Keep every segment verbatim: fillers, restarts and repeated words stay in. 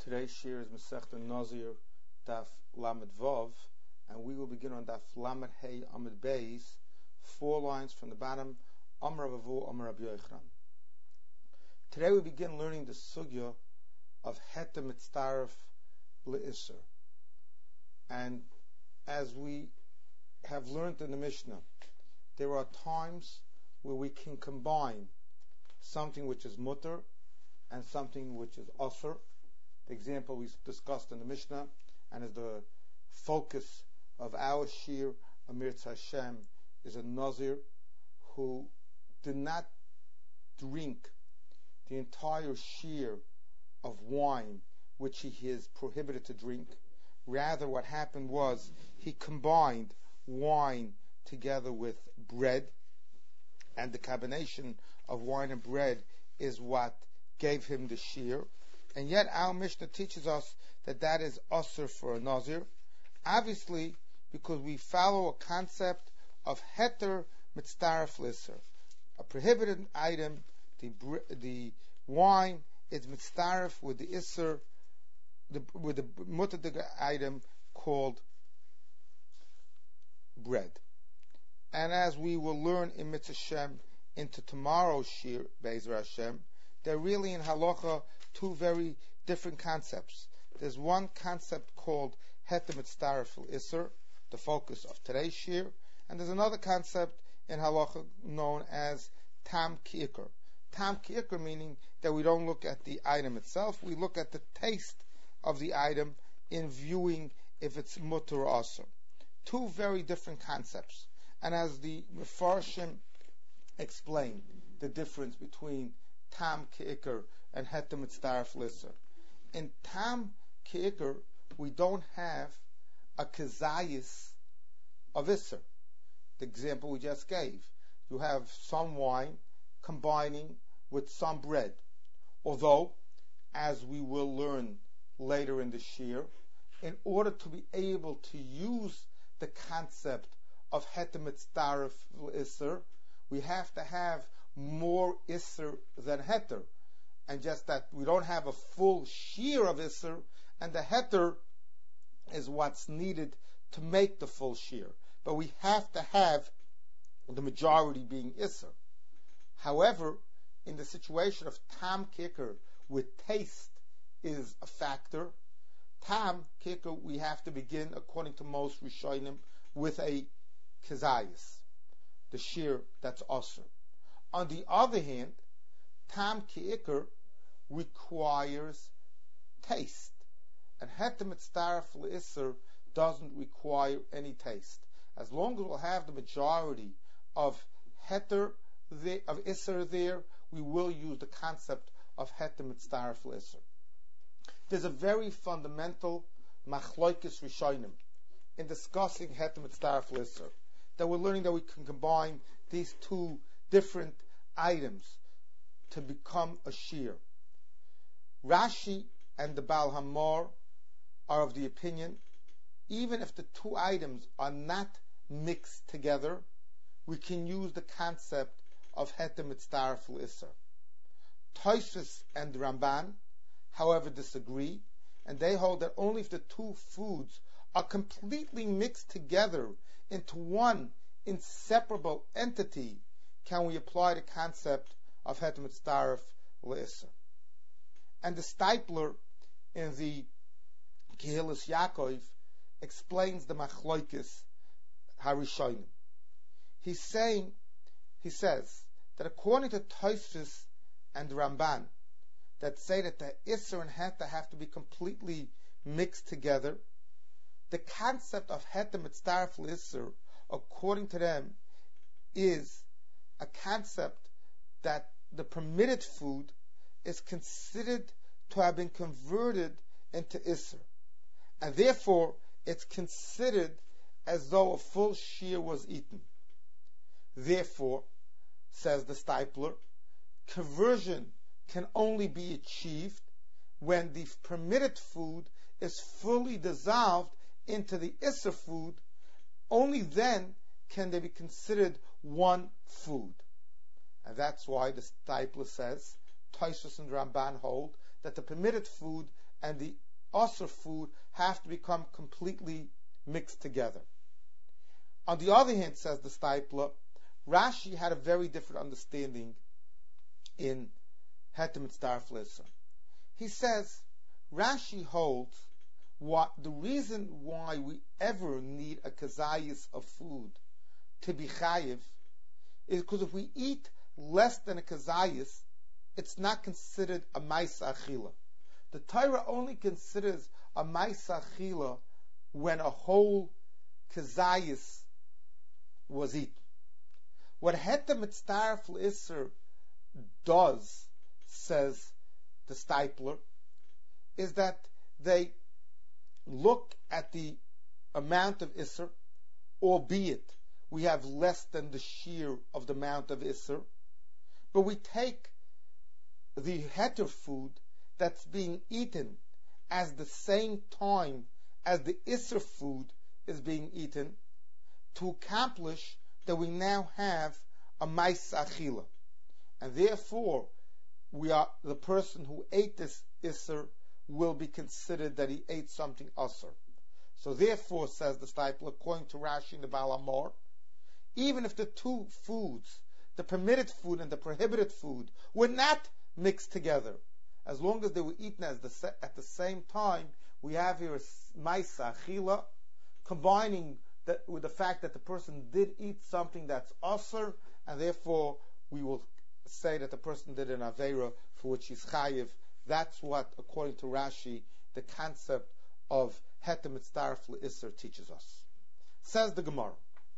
Today's shir is Masechta Nazir Daf Lamed Vav, and we will begin on Daf Lamed Hey Amid Beis, four lines from the bottom. Amar Rav Amar Rabbi Yochanan. Today we begin learning the sugya of Heter Mitztaref L'Isser, and as we have learned in the Mishnah, there are times where we can combine something which is mutter and something which is asr. The example we discussed in the Mishnah, and is the focus of our shir, Amir Hashem, is a Nazir who did not drink the entire shir of wine which he is prohibited to drink. Rather, what happened was he combined wine together with bread, and the combination of wine and bread is what gave him the shir. And yet our Mishnah teaches us that that is usher for a Nazir, obviously because we follow a concept of heter mitztaref l'isser. A prohibited item, the the wine is mitztaref with the isser, the, with the mutter item called bread. And as we will learn in Mitzvah Shem into tomorrow's shir, Be'ezer Hashem, they're really in halacha two very different concepts. There's one concept called heter mitztaref l'isser, the focus of today's shir, and there's another concept in halacha known as tam ki'ikr. Tam ki'ikr meaning that we don't look at the item itself, we look at the taste of the item in viewing if it's mutter or asr. Two very different concepts. And as the Mefarshim explained the difference between tam ki'ikr and heter mitztaref l'isser. In tam ki'ikr, we don't have a kezayis of isser. The example we just gave. You have some wine combining with some bread. Although, as we will learn later in the shir, in order to be able to use the concept of heter mitztaref l'isser, we have to have more isser than heter. And just that we don't have a full shir of isser, and the heter is what's needed to make the full shir. But we have to have the majority being isser. However, in the situation of tam ki'ikr, with taste is a factor, tam ki'ikr we have to begin, according to most Rishonim, with a kezayis, the shir that's asr. On the other hand, tam ki'ikr requires taste, and heter mitztaref l'isser doesn't require any taste. As long as we'll have the majority of heter the, of isser there, we will use the concept of heter mitztaref l'isser. There's a very fundamental machloikis rishonim in discussing heter mitztaref l'isser, that we're learning that we can combine these two different items to become a shir. Rashi and the Baal Hamor are of the opinion, even if the two items are not mixed together, we can use the concept of heter mitztaref l'isser. Tosfos and Ramban, however, disagree, and they hold that only if the two foods are completely mixed together into one inseparable entity can we apply the concept of heter mitztaref l'isser. And the Steipler in the Kehillas Yaakov explains the machloikis harishonim. He's saying, he says that according to Tosfos and Ramban, that say that the isser and heter have to be completely mixed together, the concept of heter mitztaref l'isser, according to them, is a concept that the permitted food is considered to have been converted into isser, and therefore it's considered as though a full shir was eaten. Therefore, says the Steipler, conversion can only be achieved when the permitted food is fully dissolved into the isser food. Only then can they be considered one food. And that's why the Steipler says Tosfos and Ramban hold that the permitted food and the Asr food have to become completely mixed together. On the other hand, says the Steipler, Rashi had a very different understanding in Heter Mitzdarf L'Isser. He says, Rashi holds what the reason why we ever need a kazayis of food to be chayiv is because if we eat less than a kazayis, it's not considered a ma'isa achila. The Torah only considers a ma'isa achila when a whole kazayis was eaten. What Heter Mitzdarf L'Isser does, says the Steipler, is that they look at the amount of Isser, albeit we have less than the shear of the amount of Isser, but we take the Heter food that's being eaten as the same time as the Isser food is being eaten to accomplish that we now have a Ma'isa Achila. And therefore, we are the person who ate this Isser will be considered that he ate something Asr. So therefore, says the Steipler, according to Rashi and the Baal Amor, even if the two foods, the permitted food and the prohibited food, were not mixed together, as long as they were eaten as the, at the same time, we have here a Ma'isa Achila, combining that with the fact that the person did eat something that's Asr, and therefore we will say that the person did an Aveira for which he's Chayiv. That's what, according to Rashi, the concept of Heter Mitzdarf L'Isser teaches us. Says the Gemara,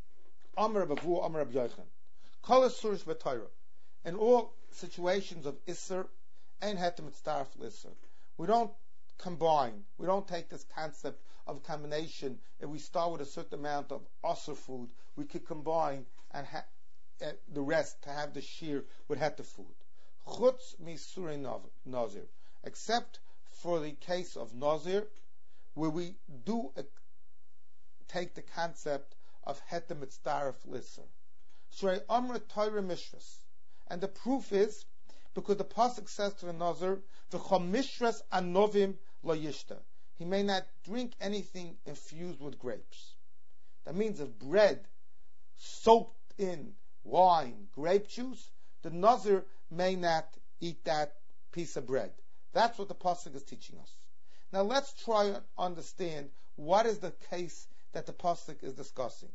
Amar Bavu, Amar Rabbi Yochanan, Kol Isurish B'Torah. In all situations of Isser and Heter Mitzdarf L'Isser, we don't combine, we don't take this concept of combination. If we start with a certain amount of Asr food, we could combine and ha- uh, the rest to have the shear with Heter food. Chutz misuri nazir, except for the case of nazir, where we do a, take the concept of Heter Mitzdarf L'Isser. Shrei Amr Torah Mishras, and the proof is because the pasuk says to the nazir, "V'chol mishras anovim lo yishta." He may not drink anything infused with grapes. That means if bread soaked in wine, grape juice, the nazir may not eat that piece of bread. That's what the pasuk is teaching us. Now let's try and understand what is the case that the pasuk is discussing.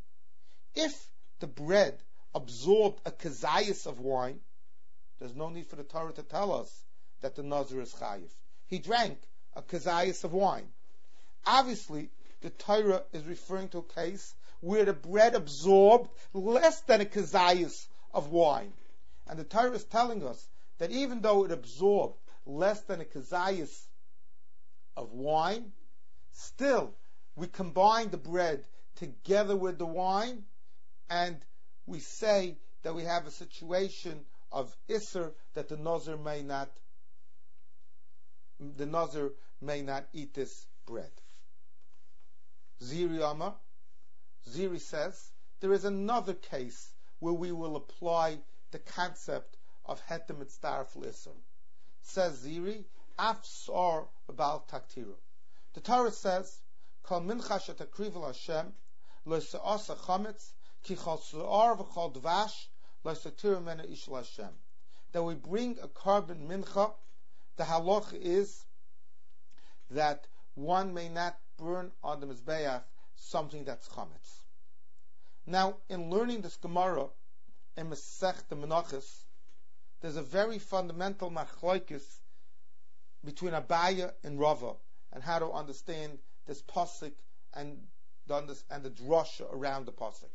If the bread absorbed a kazayis of wine, there's no need for the Torah to tell us that the nazir is chayiv. He drank a kazayis of wine. Obviously, the Torah is referring to a case where the bread absorbed less than a kazayis of wine. And the Torah is telling us that even though it absorbed less than a kazayis of wine, still we combine the bread together with the wine, and we say that we have a situation of Isser that the Nazir may not the Nazir may not eat this bread. Ziri Amar, Ziri says there is another case where we will apply the concept of Heter Mitzdarf L'Isser. Says Ziri, Af Sar B'Bal Taktira. The Torah says, Kol mincha shetakriv Hashem lo se'asa chametz ki chol se'ar v'chol dvash lo se'tir mena ish Hashem. That we bring a carbon mincha. The halach is that one may not burn on the mizbeach something that's chametz. Now, in learning this Gemara in Masech the Menachos, there's a very fundamental machlokes between Abaya and Rava and how to understand this pasuk and the and the drasha around the pasuk.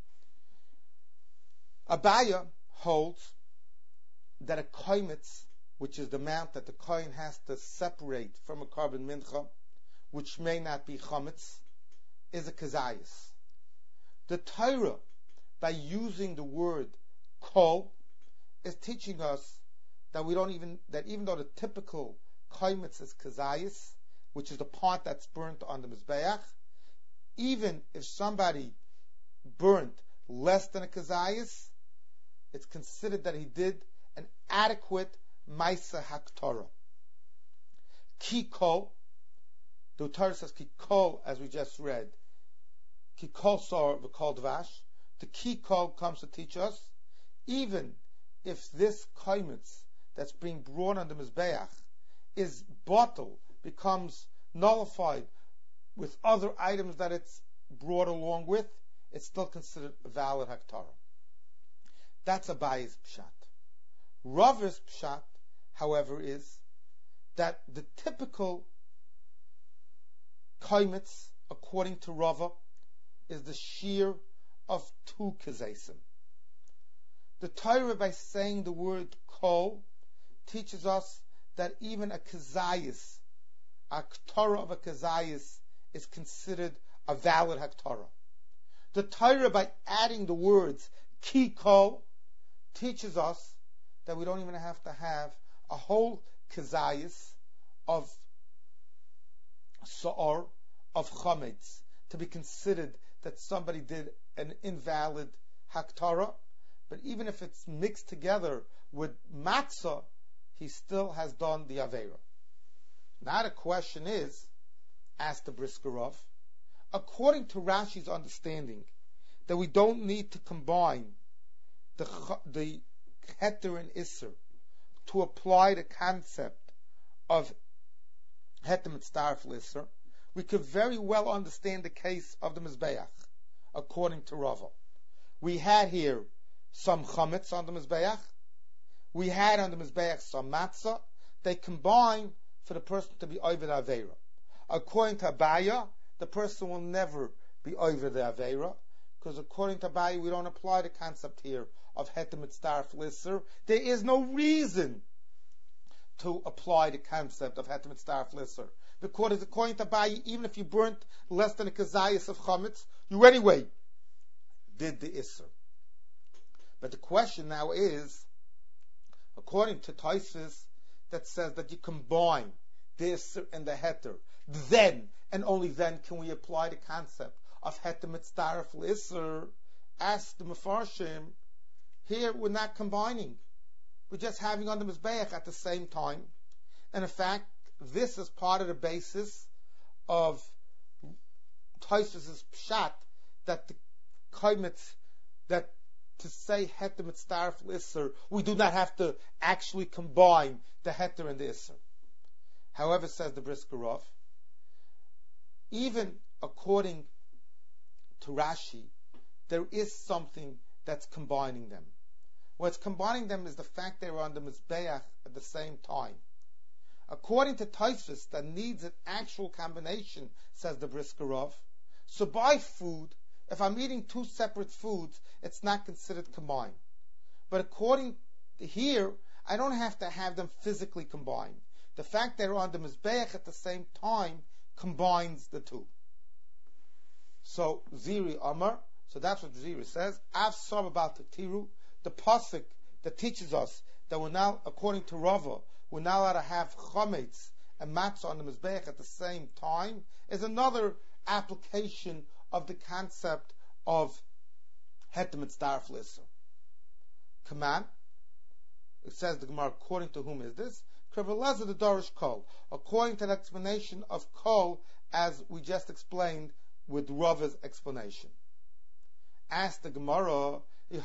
Abaya holds that a koimitz, which is the amount that the kohen has to separate from a carbon mincha, which may not be chametz, is a kazayis. The Torah, by using the word kol, is teaching us that we don't even that even though the typical koimitz is kazayis, which is the part that's burnt on the mizbeach, even if somebody burnt less than a kazayis, it's considered that he did an adequate Maisa Haktorah. Ki kol, The Torah says ki kol, as we just read, ki kol sor v'kol dvash. The ki kol comes to teach us, even if this kaimitz that's being brought on the mizbeach is bottled, becomes nullified with other items that it's brought along with, it's still considered a valid haktarah. That's Abaye's pshat. Rava's pshat, however, is that the typical kaimitz, according to Rava, is the shear of two kezesim. The Torah, by saying the word kol, teaches us that even a kezayis, a haktarah of a kezayis, is considered a valid haktarah. The Torah, by adding the words ki kol, teaches us that we don't even have to have a whole kezayis of sa'or, of chametz, to be considered that somebody did an invalid haktarah. But even if it's mixed together with matzah, he still has done the aveira. Now the question is, asked the Brisker Rav, according to Rashi's understanding, that we don't need to combine the the heter and isser to apply the concept of heter mitzdarf l'isser, we could very well understand the case of the mizbeach, according to Rava. We had here some chametz on the mizbeach. We had on the mizbeach some matzah. They combine for the person to be over the aveira. According to Abaya, the person will never be over the aveira, because according to Abaya, we don't apply the concept here of heter mitzdarf l'isser. There is no reason to apply the concept of heter mitzdarf l'isser, because according to Abaya, even if you burnt less than a kazayas of chametz, you anyway did the isser. But the question now is, according to Tosfos, that says that you combine the isser and the heter, then and only then can we apply the concept of heter mitzdarf l'isser. Ask the Mefarshim, here we're not combining. We're just having on the mizbeach at the same time. And in fact, this is part of the basis of Tosfos' pshat, that the kaimitz, that to say heter mitzdarf l'isser, we do not have to actually combine the heter and the isser. However, says the Brisker Rav, even according to Rashi, there is something that's combining them. What's combining them is the fact they were on the mizbeach at the same time. According to Tosfos, that needs an actual combination, says the Brisker Rav. So by food, if I'm eating two separate foods, it's not considered combined. But according to here, I don't have to have them physically combined. The fact they're on the mizbeach at the same time combines the two. So Ziri Amar, so that's what Ziri says. Av Sab about the Tiru, the pasuk that teaches us that we're now, according to Rava, we're now allowed to have chametz and matzah on the mizbeach at the same time, is another application of the concept of heter mitzdarf l'isser. Command, it says the Gemara, according to whom is this? Krivelezer the Dorish Kol, according to the explanation of Kol, as we just explained with Rava's explanation. Ask the Gemara, the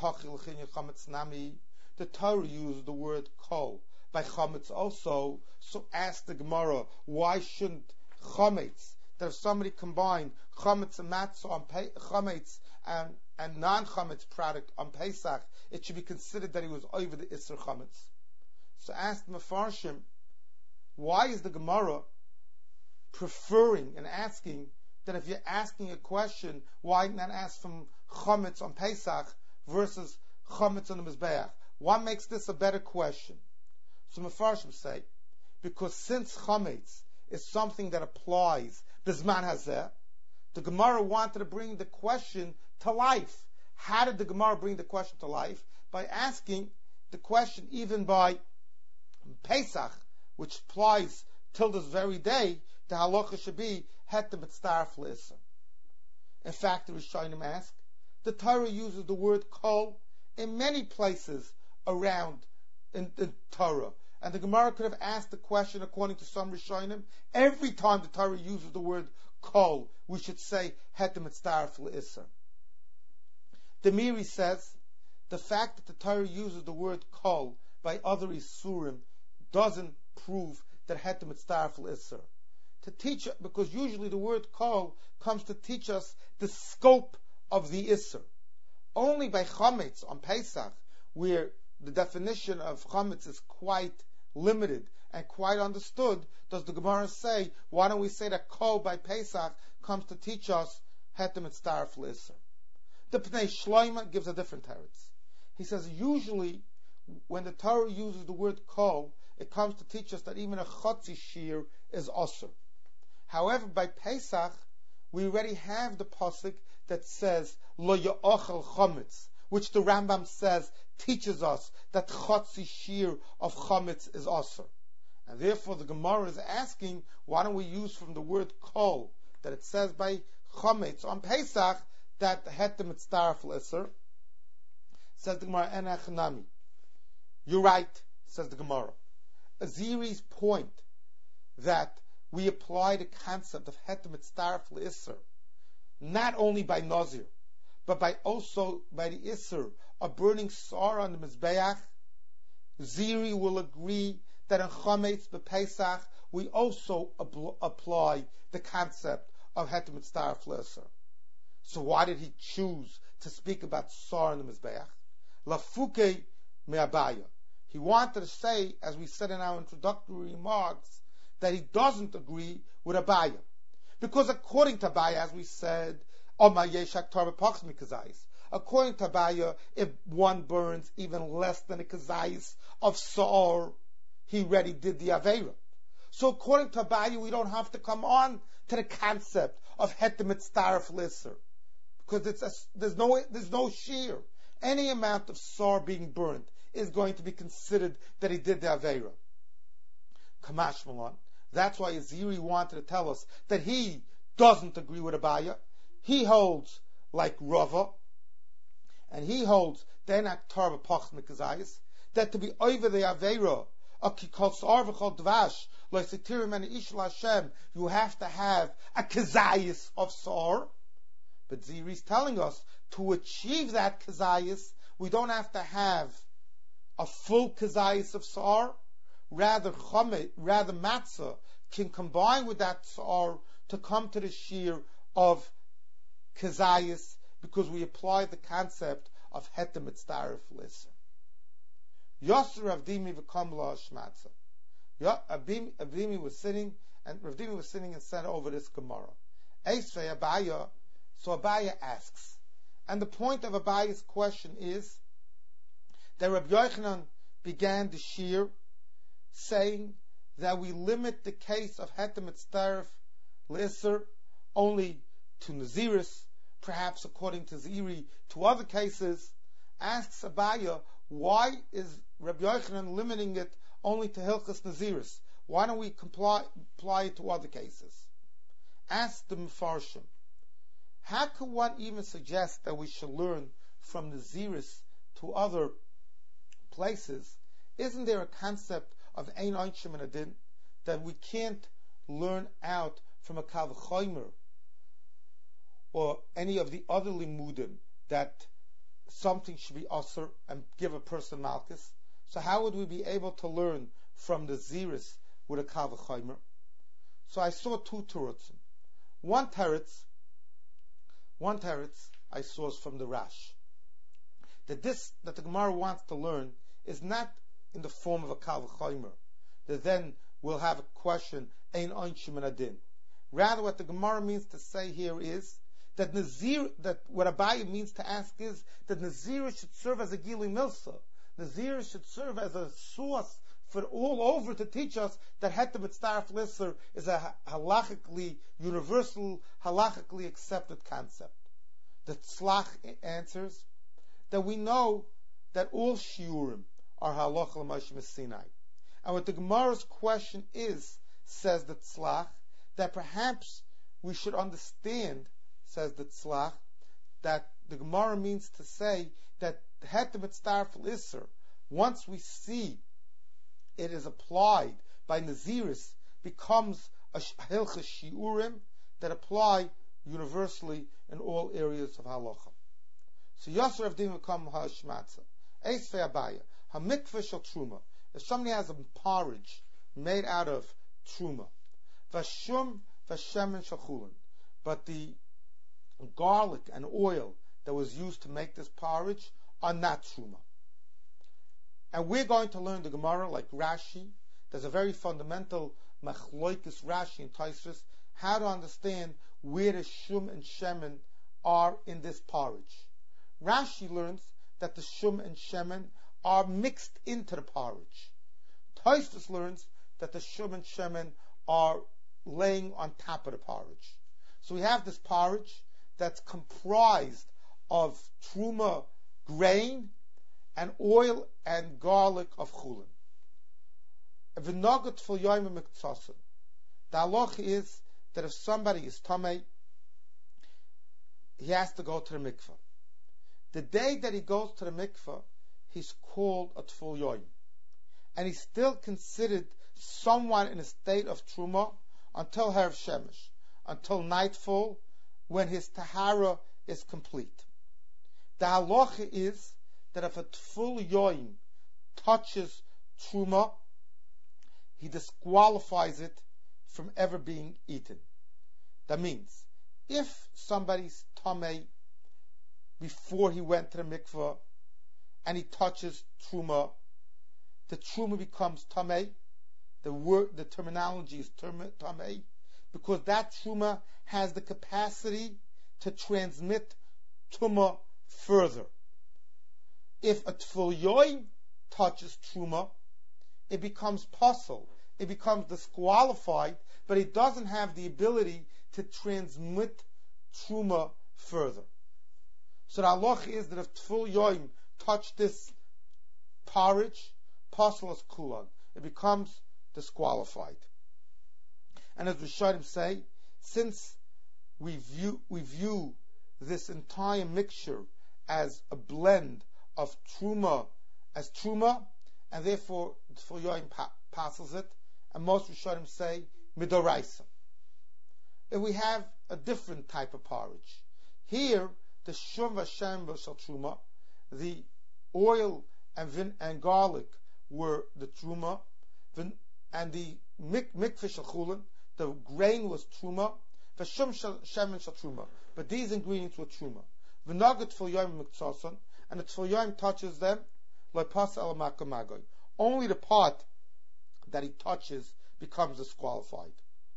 Torah used the word Kol by chametz also, so ask the Gemara, why shouldn't chametz, that if somebody combined chametz and matzah on pe- chametz and, and non-chametz product on Pesach, it should be considered that he was over the Isser chametz. So ask the Mefarshim, why is the Gemara preferring and asking that if you're asking a question, why not ask from chametz on Pesach versus chametz on the Mizbeach? What makes this a better question? So Mefarshim say, because since chametz is something that applies Bizman Hazeh, the Gemara wanted to bring the question to life. How did the Gemara bring the question to life? By asking the question even by Pesach, which applies till this very day, the halacha should be heter mitzdarf l'isser. In fact, the Rishonim ask, the Torah uses the word kol in many places around in the Torah. And the Gemara could have asked the question according to some Rishonim. Every time the Torah uses the word kol, we should say hetem etzaref le'isser. The Miri says the fact that the Torah uses the word kol by other isurim doesn't prove that hetem etzaref le'isser. To teach, because usually the word kol comes to teach us the scope of the isser. Only by chametz on Pesach, where the definition of chametz is quite limited and quite understood, does the Gemara say, why don't we say that kol by Pesach comes to teach us hetem etzaref le'isser? The Pnei Shloima gives a different teretz. He says usually when the Torah uses the word kol, it comes to teach us that even a chotzi shir is osur. However, by Pesach, we already have the pasuk that says lo ya'achal chametz, which the Rambam says teaches us that chotzi shir of chametz is osur. And therefore the Gemara is asking, why don't we use from the word kol, that it says by chametz on Pesach, that hetem etzaref le'isser? Says the Gemara, enach nami. You're right, says the Gemara. Aziri's point that we apply the concept of hetem etzaref le'isser not only by Nazir, but by also by the isser of burning sar on the mizbeach. Ziri will agree that in chametz b'Pesach we also ab- apply the concept of hetem etzaref le'isser. So why did he choose to speak about sar on the mizbeach? Lafuke me'abaya. He wanted to say, as we said in our introductory remarks, that he doesn't agree with Abaya. Because according to Abaya, as we said, according to Abaya, if one burns even less than a kazayis of sar, he already did the Aveira. So according to Abaya, we don't have to come on to the concept of hetem etzaref le'isser, because it's a, there's no there's no shear. Any amount of sar being burnt is going to be considered that he did the Aveira. Kamash Malon. That's why Aziri wanted to tell us that he doesn't agree with Abaya. He holds like Rava, and he holds that to be over the Aveira, you have to have a kazayis of sar. But Ziri is telling us to achieve that kazayis, we don't have to have a full kazayis of sar. Rather, chamet, rather matzah can combine with that sar to come to the shear of kazayis, because we apply the concept of hetem etzaref le'isser. Yosser Avdimi v'kamla shmatza. Avdimi was sitting, and Avdimi was sitting and said over this Gemara. Eisvei Abaya. So Abaya asks, and the point of Abaya's question is that Rabbi Yochanan began the shir saying that we limit the case of hetem etzaref le'isser only to Naziris, perhaps according to Ziri, to other cases. Asks Abaya, why is Rabbi Yochanan limiting it only to Hilchas Naziris? Why don't we comply, apply it to other cases? Ask the Mefarshim, how could one even suggest that we should learn from Naziris to other places? Isn't there a concept of Ein Einshim and Adin that we can't learn out from a Kal V'chomer or any of the other limudim that something should be asur and give a person malchus? So how would we be able to learn from the Ziris with a Kal V'chomer? So I saw two terutzim. One teretz, one teretz I saw is from the Rash, that this that the Gemara wants to learn is not in the form of a Kal V'chomer, that then we'll have a question, Ein Einshim and Adin. Rather, what the Gemara means to say here is that Nazir, that what Abaye means to ask is that Nazir should serve as a Gili Milsa. Nazir should serve as a source for all over to teach us that hetem etzaref le'isser is a halachically universal, halachically accepted concept. The Tzlach answers that we know that all shiurim are halacha l'Moshe Sinai. And what the Gemara's question is, says the Tzlach, that perhaps we should understand, says the Tzlach, that the Gemara means to say that hetem etzaref le'isser, once we see it is applied by Naziris becomes a hilchas shiurim that apply universally in all areas of halacha. So Yasser of Din become hashmatza. Eisvei Abaya, hamikveh shel truma. If somebody has a porridge made out of truma, vashum vashemen shel chulin, but the garlic and oil that was used to make this porridge are not truma. And we're going to learn the Gemara like Rashi. There's a very fundamental machloikis Rashi and Tosfos how to understand where the shum and shemen are in this porridge. Rashi learns that the shum and shemen are mixed into the porridge. Tosfos learns that the shum and shemen are laying on top of the porridge. So we have this porridge that's comprised of truma grain and oil and garlic of chulin. The halacha is that if somebody is tamei, he has to go to the mikveh. The day that he goes to the mikveh, he's called a tful yoyim, and he's still considered someone in a state of truma until Erev Shemesh, until nightfall, when his tahara is complete. The halacha is that if a tful yoyim touches truma, he disqualifies it from ever being eaten. That means, if somebody's tamei before he went to the mikveh and he touches truma, the truma becomes tamei. The word, the terminology is tamei, because that truma has the capacity to transmit tuma further. If a tful yoyim touches truma, it becomes puzzle. It becomes disqualified, but it doesn't have the ability to transmit truma further. So the halacha is that if tful yoyim touch this porridge, puzzle is kulag. It becomes disqualified. And as Rishonim say, since we view we view this entire mixture as a blend of truma as truma, and therefore tful yoyim pa- passes it, and most Rishonim say midoraisa. If we have a different type of porridge, here the shum vashem shel truma, the oil and vin- and garlic were the truma, vin- and the mik- mikveh shel chulin, the grain was truma, v'shum shemen shel truma, but these ingredients were truma. V'nagat tful yoyim mikzason, and the tful yoyim touches them like pas el makamagoy. Only the part that he touches becomes disqualified.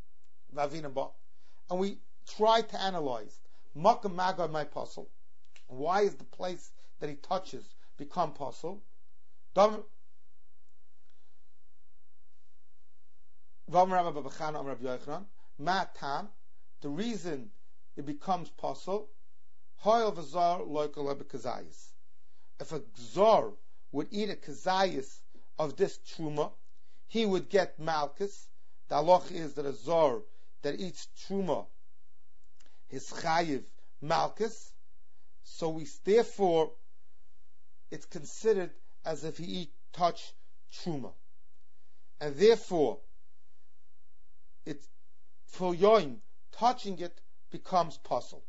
And we try to analyze makamagoy my puzzle. Why is the place that he touches become puzzle? The reason it becomes puzzle, if a gzar would eat a kazayis of this truma, he would get malchus. The halacha is that a zar that eats truma, his chayiv malchus. So we therefore it's considered as if he eat touch truma, and therefore it's for yoim touching it becomes puzzle.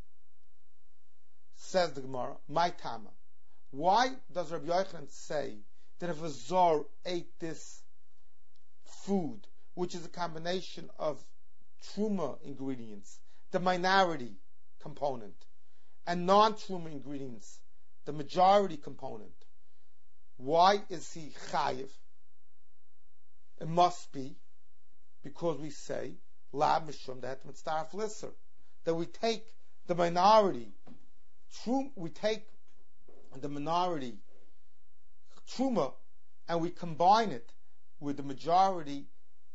Says the Gemara, my tama. Why does Rabbi Yochanan say that if a zar ate this food, which is a combination of truma ingredients, the minority component, and non-truma ingredients, the majority component, why is he chayiv? It must be because we say la mishum that mitzdarf lisser, that we take the minority, trum, we take the minority truma and we combine it with the majority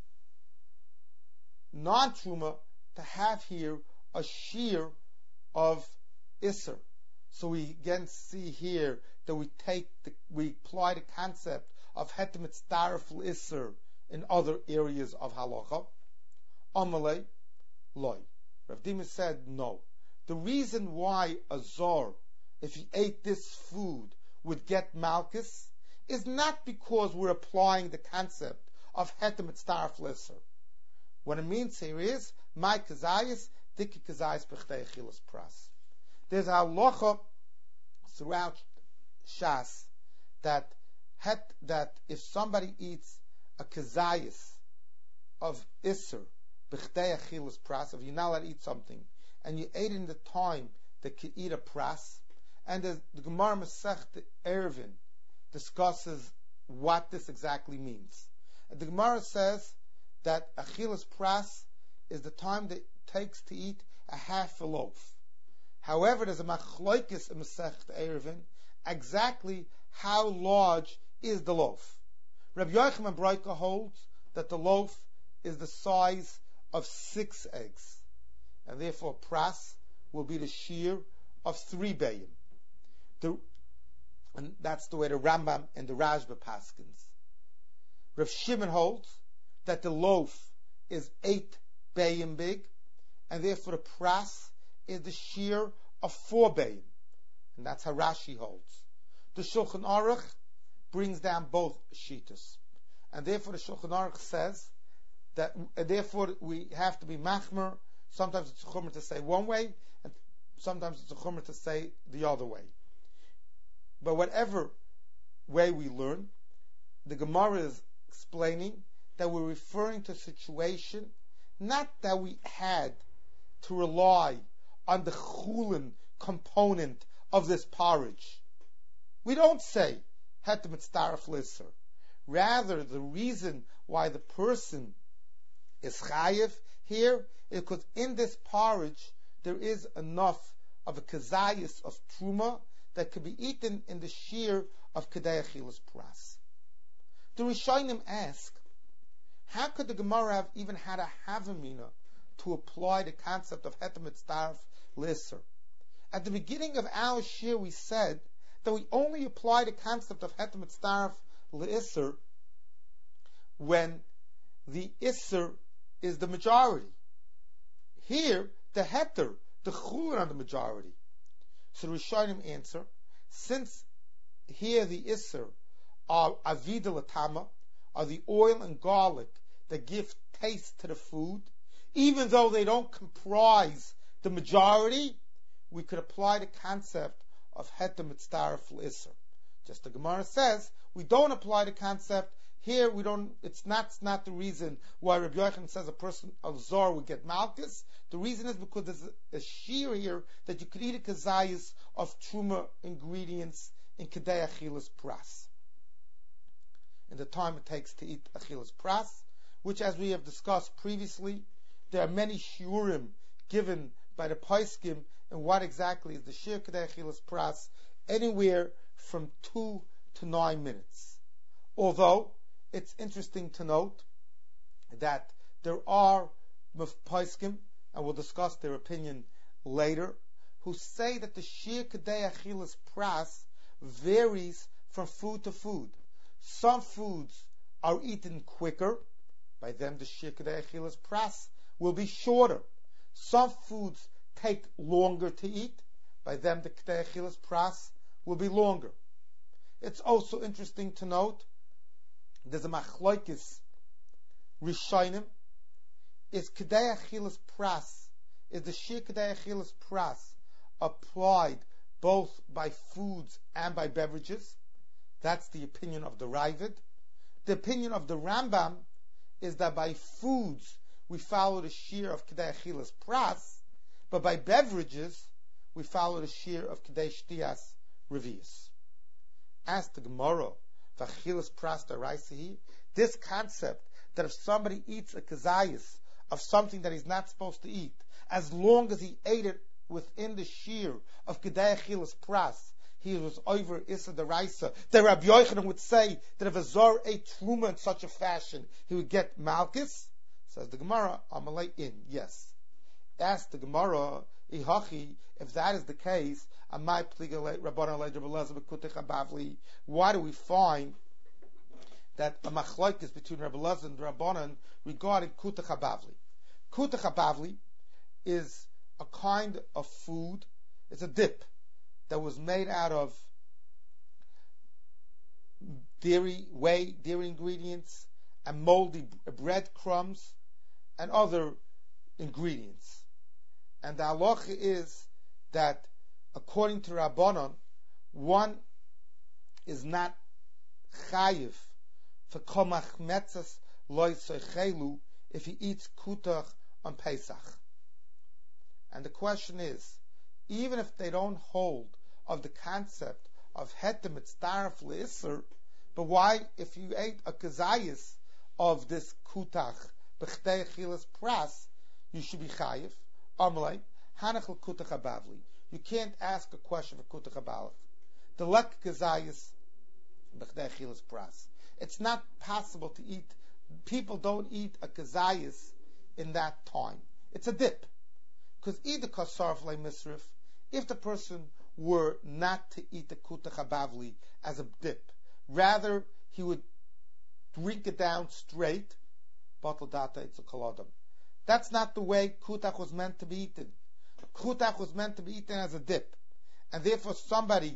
non-truma to have here a shear of isser. So we again see here that we take the, we apply the concept of hetem mitzdarf isser in other areas of halacha. Amalei loy. Rav Dima said no. The reason why a zor, if he ate this food, would get malchus is not because we're applying the concept of heter mitzdarf l'isser. What it means here is, my kazayis, diki kazayis b'chdei achilas pras. There's a halacha throughout Shas that het, that if somebody eats a kazayis of isser b'chdei achilas pras, if you're not allowed to eat something, and you ate in the time that you eat a pras, and the, the Gemara Masechta Eruvin discusses what this exactly means. And the Gemara says that achilas pras is the time that it takes to eat a half a loaf. However, there's a machloikis in Masechta Eruvin exactly how large is the loaf. Rabbi Yochanan Broika holds that the loaf is the size of six eggs, and therefore pras will be the shear of three bayim. The, and that's the way the Rambam and the Rashba paskins. Rav Shimon holds that the loaf is eight bayim big, and therefore the pras is the shear of four bayim, and that's how Rashi holds. The Shulchan Aruch brings down both shitas, and therefore the Shulchan Aruch says that, and therefore we have to be machmer. Sometimes it's a chumrah to say one way, and sometimes it's a chumrah to say the other way. But whatever way we learn, the Gemara is explaining that we're referring to a situation, not that we had to rely on the chulin component of this porridge. We don't say heter mitzdarf l'isser. Rather, the reason why the person is chayiv here is because in this porridge there is enough of a kazayis of truma that could be eaten in the shear of kedei achilas pras. The Rishonim ask, how could the Gemara have even had a havamina to apply the concept of heter mitzdarf l'isser? At the beginning of our shear we said that we only apply the concept of heter mitzdarf l'isser when the isser is the majority. Here, the heter, the chulin are the majority. So the Rishonim answer, since here the isser are avida latama, are the oil and garlic that give taste to the food, even though they don't comprise the majority, we could apply the concept of heter mitzdarf l'isser. Just the Gemara says, we don't apply the concept here. We don't. It's not. It's not the reason why Rabbi Yochanan says a person of zor would get malchus. The reason is because there's a, a shear here that you could eat a kazayis of truma ingredients in kedei achilas pras. In the time it takes to eat achilas pras, which, as we have discussed previously, there are many shiurim given by the poskim and what exactly is the shear kedei achilas pras, anywhere from two to nine minutes. Although it's interesting to note that there are poskim, and we'll discuss their opinion later, who say that the shear kedei achilas pras varies from food to food. Some foods are eaten quicker, by them the shear kedei achilas pras will be shorter. Some foods take longer to eat, by them the kedei achilas pras will be longer. It's also interesting to note there's a machloikis rishonim, is kedei achilas pras, is the shear kedei achilas pras applied both by foods and by beverages? That's the opinion of the Ravid. The opinion of the Rambam is that by foods we follow the shear of kedei achilas pras, but by beverages we follow the shear of kedei shtiyas revius. As the Gemara, v'achilas pras daraisihi, this concept that if somebody eats a kazayis of something that he's not supposed to eat, as long as he ate it within the shear of kedei achilas pras, he was over Issa Daraisa. The Rabbi Yochanan would say that if a Zor ate Truma in such a fashion, he would get Malchus. Says the Gemara, Amalei in. Yes. Ask the Gemara, Ihachi, if that is the case, why do we find that a machlok is between Rabbi Lezer and Rabbanan regarding Kutach HaBavli? Kutach HaBavli is a kind of food, it's a dip that was made out of dairy, whey, dairy ingredients, and moldy bread crumbs, and other ingredients. And the halacha is that, according to Rabbanon, one is not chayiv for komach metzas loy soichelu if he eats kutach on Pesach. And the question is, even if they don't hold of the concept of hetem mitzdaref leisser, but why, if you ate a kazayis of this kutach b'chtei achilas pras, you should be chayiv? Amalei hanach l'kutach habavli. You can't ask a question for kutach habavli. The lek kazayis b'chtei achilas pras. It's not possible to eat. People don't eat a kazayis in that time. It's a dip. Because either kasarf le misrif, if the person were not to eat the kutach habavli as a dip, rather he would drink it down straight, batal data it's a kolodam. That's not the way kutach was meant to be eaten. Kutach was meant to be eaten as a dip, and therefore somebody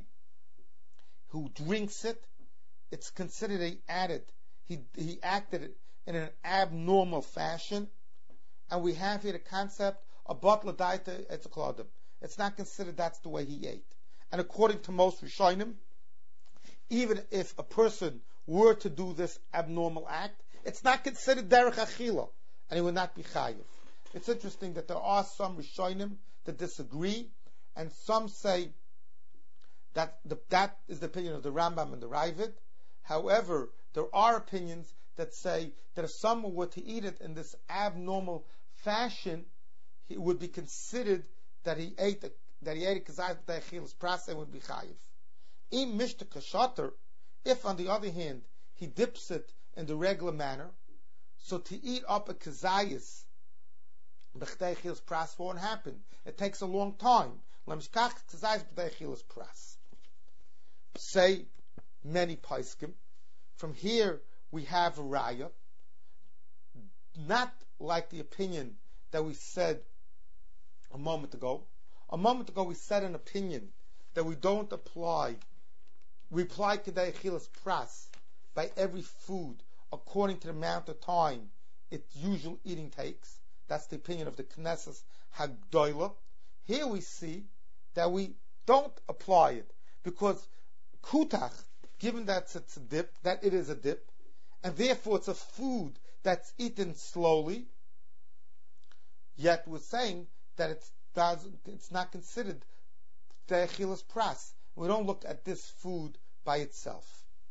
who drinks it, it's considered he added, he he acted it in an abnormal fashion, and we have here the concept of batal data it's a kolodam. It's not considered that's the way he ate. And according to most Rishonim, even if a person were to do this abnormal act, it's not considered derech achila, and he would not be chayiv. It's interesting that there are some Rishonim that disagree, and some say that the, that is the opinion of the Rambam and the Ravid. However, there are opinions that say that if someone were to eat it in this abnormal fashion, it would be considered that he ate a, that he ate a kazayis b'teichilas pras and would be chayiv. Im mishta kashater, if on the other hand he dips it in the regular manner, so to eat up a kazayis b'teichilas pras won't happen. It takes a long time. Lemishkach kazayis b'teichilas pras. Say many paiskim. From here we have a raya, not like the opinion that we said a moment ago. A moment ago we said an opinion that we don't apply. We apply kedei achilas pras by every food according to the amount of time its usual eating takes. That's the opinion of the Knesset Hagdoila. Here we see that we don't apply it because kutach, given that it's a dip, that it is a dip, and therefore it's a food that's eaten slowly, yet we're saying that it's doesn't, it's not considered de'achilas pras. We don't look at this food by itself.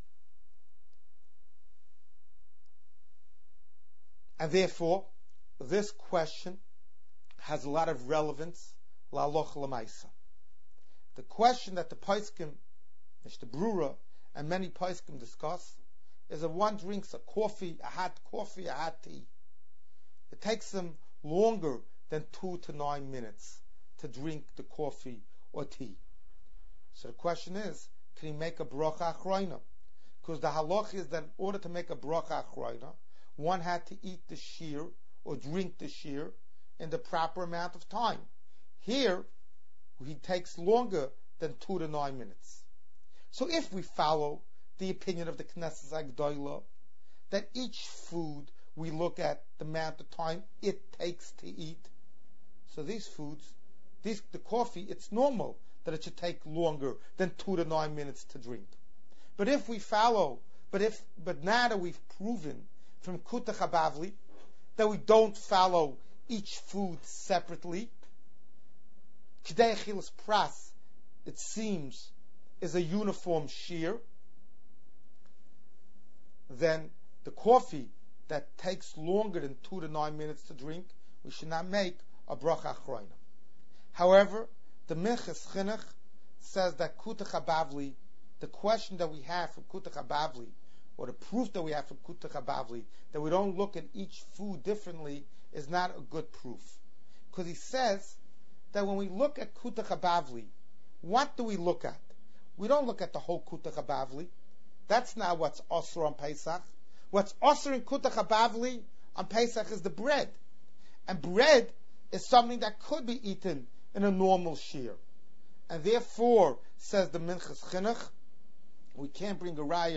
And therefore, this question has a lot of relevance, la'aloch l'maisa. The question that the Paiskim, Mishnah Brura, and many Paiskim discuss is if one drinks a coffee, a hot coffee, a hot tea, it takes them longer than two to nine minutes to drink the coffee or tea. So the question is, can he make a bracha achroina? Because the halach is that in order to make a bracha achroina, one had to eat the shear or drink the shear in the proper amount of time. Here, he takes longer than two to nine minutes. So if we follow the opinion of the Knesset Hagdoila, that each food we look at the amount of time it takes to eat. So these foods, these, the coffee, it's normal that it should take longer than two to nine minutes to drink. But if we follow, but if, but now that we've proven from Kutach HaBavli that we don't follow each food separately, Kedei Achilas Pras, it seems, is a uniform shear, then the coffee that takes longer than two to nine minutes to drink, we should not make a bracha achroina. However, the Minchas Chinuch says that Kutach HaBavli, the question that we have from Kutach HaBavli, or the proof that we have from Kutach HaBavli, that we don't look at each food differently, is not a good proof. Because he says that when we look at Kutach HaBavli, what do we look at? We don't look at the whole Kutach HaBavli. That's not what's osur on Pesach. What's osur in Kutach HaBavli on Pesach is the bread. And bread is something that could be eaten in a normal shear. And therefore, says the Minchas Chinuch, we can't bring a raya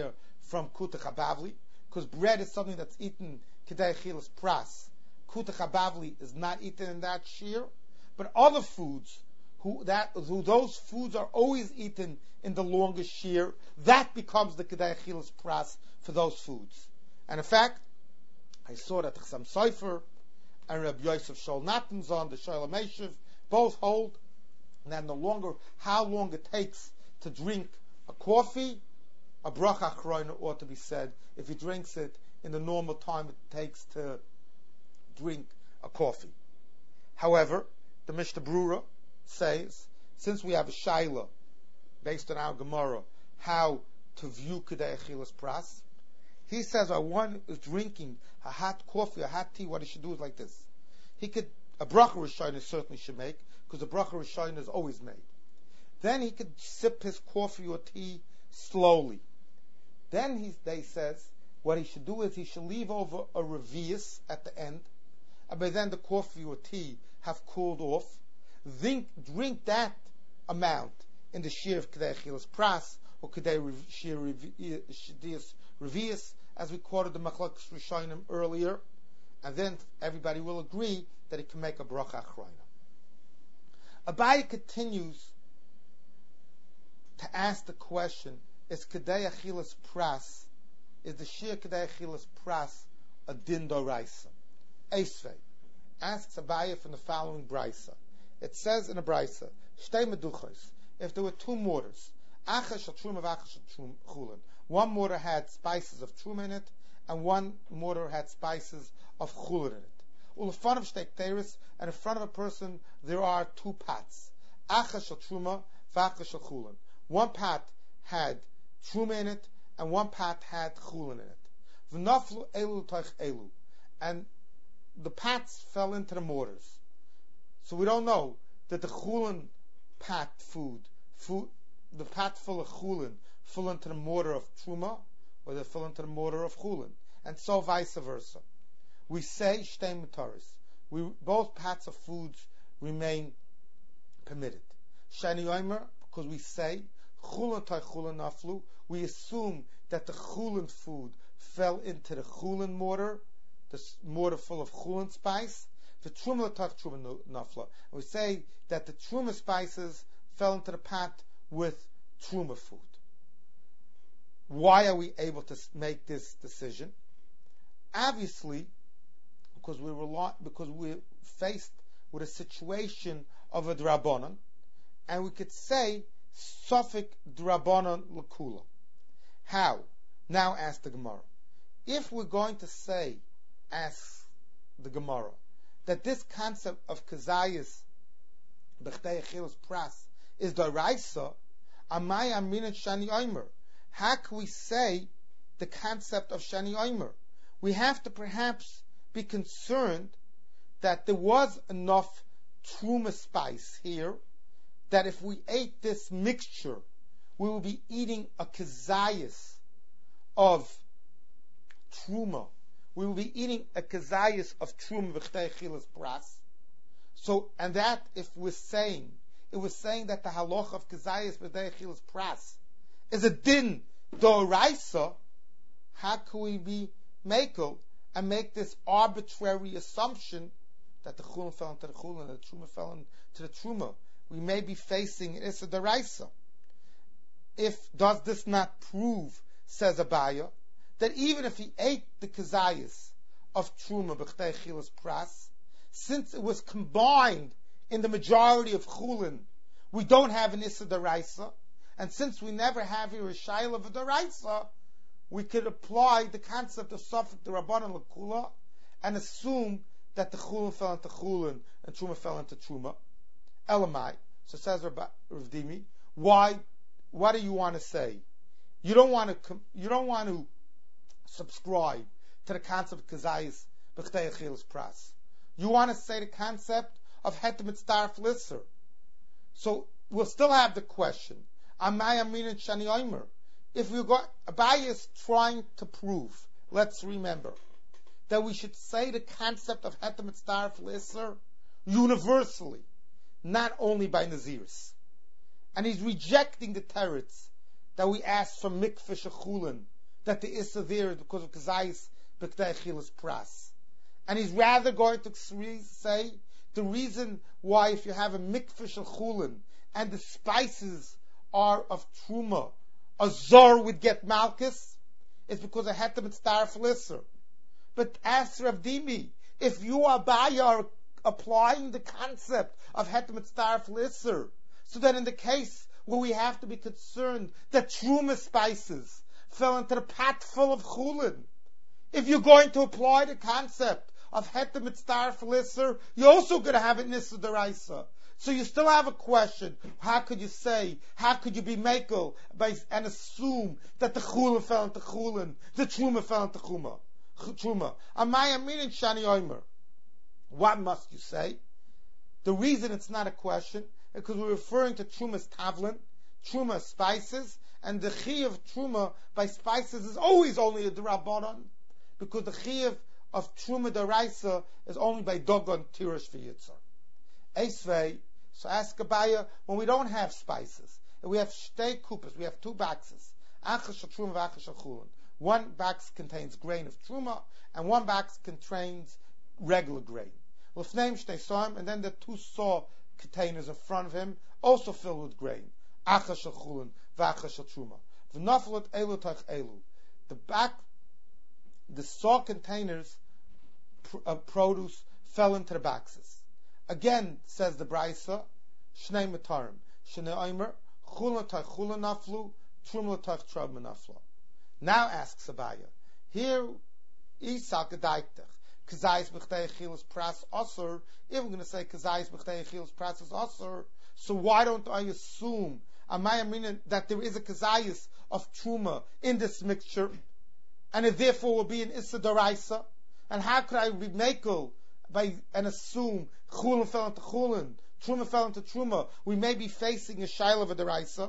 from Kuta Chabavli, because bread is something that's eaten Kedei Achilas Pras. Kuta Chabavli is not eaten in that shear, but other foods, who that who those foods are always eaten in the longest shear, that becomes the Kedei Achilas Pras for those foods. And in fact, I saw that Chassam Sofer and Rabbi Yosef Shol Natanzon, the Sholem Eshiv, both hold that no longer how long it takes to drink a coffee, a bracha achrona ought to be said if he drinks it in the normal time it takes to drink a coffee. However, the Mishnah Brura says, since we have a shaila based on our Gemara, how to view Kedei Achilas Pras, he says, "I one is drinking a hot coffee, a hot tea. What he should do is like this. He could a bracha rishona certainly should make, because the bracha rishona is always made. Then he could sip his coffee or tea slowly. Then he they says what he should do is he should leave over a revius at the end, and by then the coffee or tea have cooled off. Drink drink that amount in the shear of Kedei Achilas Pras or Kedei shear revius, as we quoted the Machlokes Rishonim earlier, and then everybody will agree that he can make a bracha achrona." Abaye continues to ask the question: is Kedei Achilas Pras, is the shear Kedei Achilas Pras a din d'oraisa? Esvei asks Abaye from the following brisa. It says in a brisa, Shtei meduchos, if there were two mortars, Achas shel truma v'achas shel chulin. One mortar had spices of truma in it, and one mortar had spices of chulin in it. Well, in front of shtei kteris, and in front of a person, there are two pots. Achas shel truma v'achas shel chulin. One pot had truma in it, and one pot had chulin in it. V'naflu elu toich elu, and the pots fell into the mortars. So we don't know that the chulin pot food, food, the pot full of chulin, fell into the mortar of truma, or they fell into the mortar of chulin, and so vice versa. We say shtei mutaris. We both pots of foods remain permitted. Shani Omer, because we say chulin toich chulin naflu, we assume that the chulin food fell into the chulin mortar, the mortar full of chulin spice. The truma toich truma nafla, and we say that the truma spices fell into the pot with truma food. Why are we able to make this decision? Obviously, because we rely, because we're faced with a situation of a drabonon, and we could say sofik drabonon lakula. How? Now ask the Gemara. If we're going to say, ask the Gemara, that this concept of kazayis b'chdei achilas pras is d'oraisa, amay aminat shani omer. How can we say the concept of shani omer? We have to perhaps be concerned that there was enough truma spice here that if we ate this mixture, we will be eating a kazayis of truma. We will be eating a kazayis of truma v'chdei achilas pras. So, and that, if we're saying, it was saying that the halacha of kazayis v'chdei achilas pras is a din d'oraisa, how can we be makel and make this arbitrary assumption that the chulin fell into the chulin and the truma fell into the truma? We may be facing issa d'oraisa. If, does this not prove, says Abaye, that even if he ate the kazayis of truma b'chdei achilas pras, since it was combined in the majority of chulin, we don't have an issa d'oraisa, and since we never have here a shaila of a d'oraisa, we could apply the concept of sofik d'rabbanan l'kula and assume that the chulin fell into chulin and truma fell into truma. Elamai. So says Rav Dimi, why? What do you want to say? You don't want to. You don't want to subscribe to the concept of kazayis b'chdei achilas pras. You want to say the concept of heter mitzdarf lisser. So we'll still have the question: Amay amin and shani omer. If we got Abaye is trying to prove, let's remember that we should say the concept of heter mitzdarf lisser universally, not only by naziris. And he's rejecting the teretz that we asked from mikveh shechulin, that the issa there is because of kazayis b'kdei achilas pras. And he's rather going to say the reason why if you have a mikveh shel chulin and the spices are of truma, a zor would get malchus, is because a heter mitzdaref lisser. But as Rav Dimi, if you Abaya are applying the concept of heter mitzdaref lisser, so that in the case where we have to be concerned that truma spices fell into the pot full of chulin, if you're going to apply the concept of heter mitzdaref lisser, you're also going to have it nissa deraisa. So you still have a question. How could you say, how could you be makel by, and assume that the chulin fell into chulin, the truma fell into chuma? Truma. Amaya meaning shani oimer. What must you say? The reason it's not a question is because we're referring to truma's tavlin, truma spices, and the chi of truma by spices is always only a drabanan, because the chi of, of truma deraisa is only by dogon tirish v'yitzar. Esvei, so ask Abaya, when we don't have spices, and we have shtei kupas, we have two boxes, achas shel truma v'achas shel chulin. One box contains grain of truma, and one box contains regular grain. L'fneim shtei soim, and then the two saw containers in front of him, also filled with grain. Achas shel chulin v'achas shel truma. V'naflot elu tach elu. The back, the saw containers of produce fell into the boxes. Again, says the Braisa, Shnei Matarim, Shnei Omer, Chulin Tach Chulin Naflu, Truma Tach Truma Naflu. Now asks Abaya, here, Isak Gedaiktach, Kazayis B'chtei Achilas Pras Osir, if we're going to say Kazayis B'chtei Achilas Pras is Osir, so why don't I assume, Amaya meaning that there is a Kazayis of Truma in this mixture, and it therefore will be an Issa Daraisa, and how could I be makel by and assume chulin fell into chulin, truma fell into truma? We may be facing a shaila of a deraisa,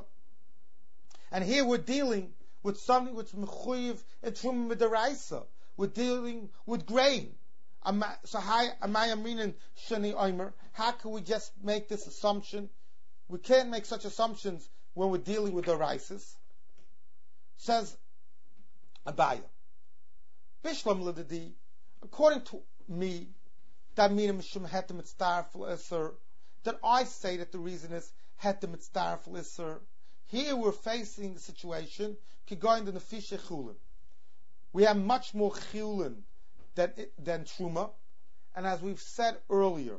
and here we're dealing with something which mechuyev and truma deraisa. We're dealing with grain. So how amaya meaning shani omer? How can we just make this assumption? We can't make such assumptions when we're dealing with deraisas. Says Abaya, Bishlam l'dadi. According to me, that I say that the reason is heter mitzdaref lisser. Here we're facing a situation kigoyin the nefishe chulin. We have much more chulin than than truma, and as we've said earlier,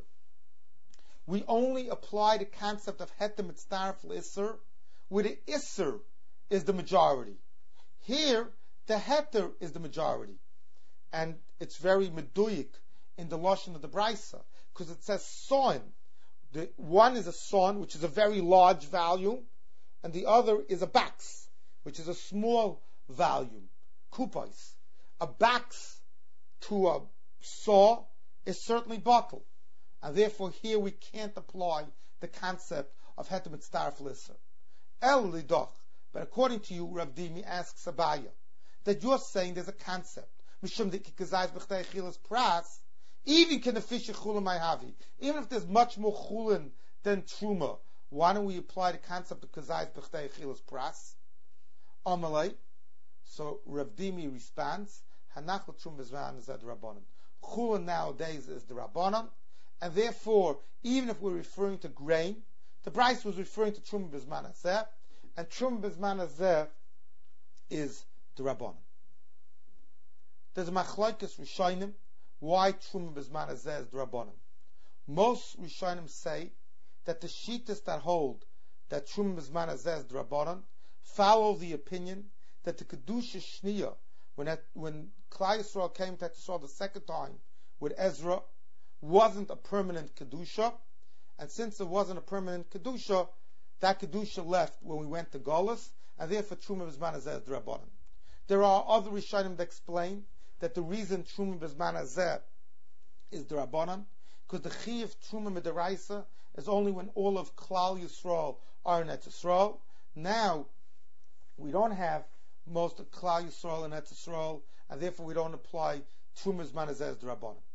we only apply the concept of heter mitzdaref lisser where the isser is the majority. Here, the heter is the majority, and it's very meduyik in the lashon of the Braisa, because it says son. The one is a son, which is a very large volume, and the other is a bax, which is a small volume, kupais. A bax to a saw is certainly bottle, and therefore here we can't apply the concept of heter mitzdaref lisser. El lidoch, but according to you, Rav Dimi asks Abaya, that you're saying there's a concept, mishum de kikazayis b'chtei achilas pras, even can the fish chulin mayhavi, even if there's much more chulin than truma, why don't we apply the concept of kazayis b'chtei achilas pras? Amalei. So Rav Dimi responds, hanach l'trum bezman is the rabbanon. Chulin nowadays is the rabbanon, and therefore, even if we're referring to grain, the Bryce was referring to trum bezman azeh, and trum bezman azeh is the rabbanon. There's a machlokes rishonim why truma bezman azeh is the rabbanon. Most rishonim say that the shittas that hold that truma bezman azeh is the rabbanon follow the opinion that the kedusha shniya, when that, when Klal Yisrael came to Yisrael the second time with Ezra, wasn't a permanent kedusha, and since it wasn't a permanent kedusha, that kedusha left when we went to Golus, and therefore truma bezman azeh is the rabbanon. There are other rishonim that explain that the reason truma bezman azeh is the rabbanon, because the chi of truma midaraisa is only when all of Klal Yisrael are in Eretz Yisrael. Now we don't have most of Klal Yisrael in Eretz Yisrael, and therefore we don't apply truma bezman azeh as the rabbanon.